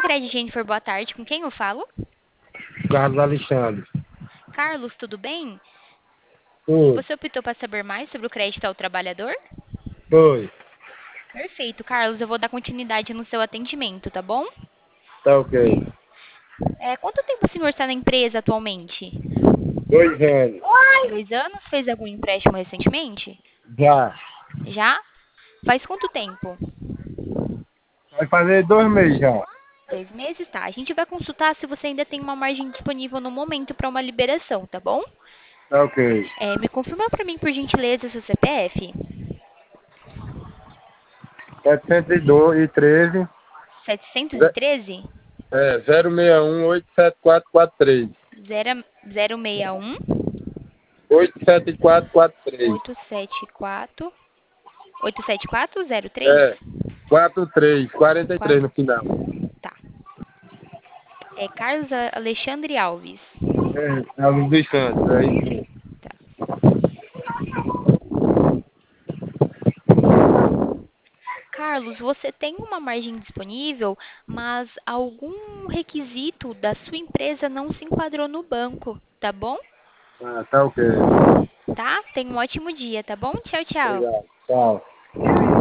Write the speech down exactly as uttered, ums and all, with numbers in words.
Cicred Jennifer, boa tarde. Com quem eu falo? Carlos Alexandre. Carlos, tudo bem? Foi. Você optou para saber mais sobre o crédito ao trabalhador? Foi. Perfeito, Carlos. Eu vou dar continuidade no seu atendimento, tá bom? Tá ok. É, quanto tempo o senhor está na empresa atualmente? Dois anos. Dois anos? Fez algum empréstimo recentemente? Já. Já? Faz quanto tempo? Vai fazer dois meses já. Dois meses? Tá. A gente vai consultar se você ainda tem uma margem disponível no momento para uma liberação, tá bom? Tá ok. É, me confirma para mim, por gentileza, seu C P F. setecentos e dois e treze. setecentos e Ze- treze? É, zero seis um oito sete quatro quatro três. zero zero seis um oito sete quatro quatro três. oito sete quatro oito sete quatro zero três? É, quatro três, quarenta e três Quatro. no final. Tá. É Carlos A- Alexandre Alves. É, Alves dos Santos, é isso mesmo. Tá. Carlos, você tem uma margem disponível, mas algum requisito da sua empresa não se enquadrou no banco, tá bom? Ah, tá ok. Tá? Tenha um ótimo dia, tá bom? Tchau, tchau. Obrigado. Tchau.